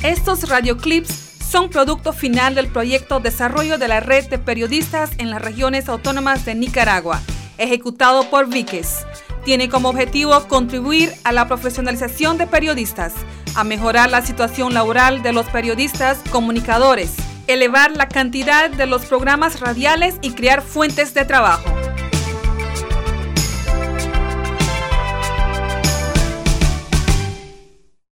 Estos radioclips son producto final del proyecto Desarrollo de la Red de Periodistas en las Regiones Autónomas de Nicaragua, ejecutado por VICES. Tiene como objetivo contribuir a la profesionalización de periodistas, a mejorar la situación laboral de los periodistas comunicadores, elevar la cantidad de los programas radiales y crear fuentes de trabajo.